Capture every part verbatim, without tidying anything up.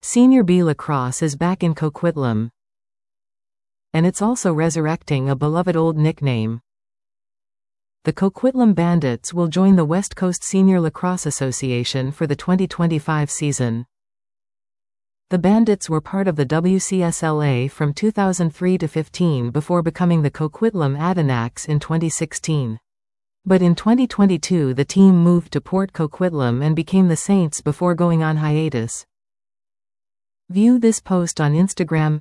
Senior B lacrosse is back in Coquitlam, and it's also resurrecting a beloved old nickname. The Coquitlam Bandits will join the West Coast Senior Lacrosse Association for the twenty twenty-five season. The Bandits were part of the W C S L A from two thousand three to fifteen before becoming the Coquitlam Adanaks in twenty sixteen. But in twenty twenty-two the team moved to Port Coquitlam and became the Saints before going on hiatus. View this post on Instagram.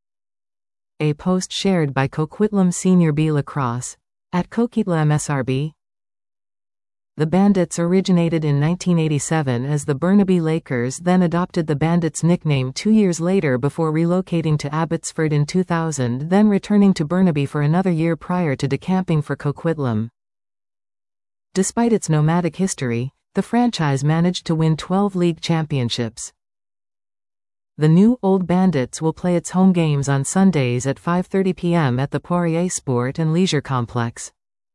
A post shared by Coquitlam Senior B Lacrosse at Coquitlam S R B. The Bandits originated in nineteen eighty-seven as the Burnaby Lakers, then adopted the Bandits nickname two years later before relocating to Abbotsford in two thousand, then returning to Burnaby for another year prior to decamping for Coquitlam. Despite its nomadic history, the franchise managed to win twelve league championships. The new Old Bandits will play its home games on Sundays at five thirty p m at the Poirier Sport and Leisure Complex.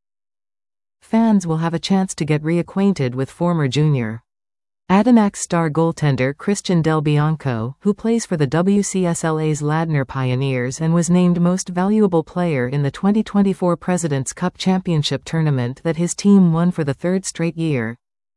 Fans will have a chance to get reacquainted with former junior Adanaks star goaltender Christian Del Bianco, who plays for the W C S L A's Ladner Pioneers and was named Most Valuable Player in the twenty twenty-four President's Cup Championship tournament that his team won for the third straight year.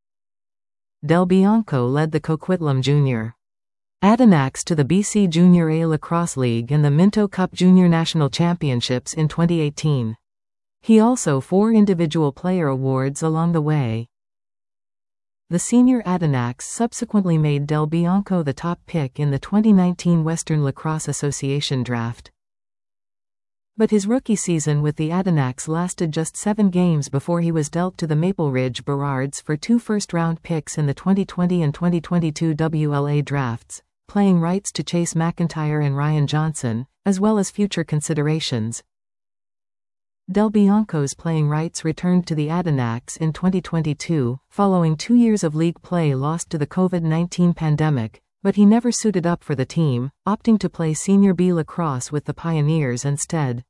Del Bianco led the Coquitlam Junior Adanaks to the B C Junior A Lacrosse League and the Minto Cup Junior National Championships in twenty eighteen. He also won four individual player awards along the way. The senior Adanaks subsequently made Del Bianco the top pick in the twenty nineteen Western Lacrosse Association draft. But his rookie season with the Adanaks lasted just seven games before he was dealt to the Maple Ridge Berards for two first-round picks in the twenty twenty and twenty twenty-two W L A drafts, playing rights to Chase McIntyre and Ryan Johnson, as well as future considerations. Del Bianco's playing rights returned to the Adanaks in twenty twenty-two, following two years of league play lost to the COVID nineteen pandemic, but he never suited up for the team, opting to play Senior B lacrosse with the Pioneers instead.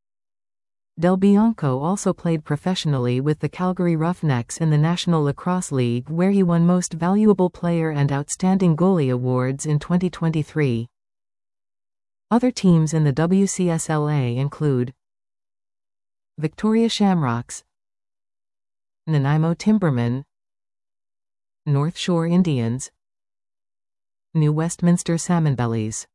Del Bianco also played professionally with the Calgary Roughnecks in the National Lacrosse League, where he won Most Valuable Player and Outstanding Goalie awards in twenty twenty-three. Other teams in the W C S L A include Victoria Shamrocks, Nanaimo Timbermen, North Shore Indians, New Westminster Salmonbellies.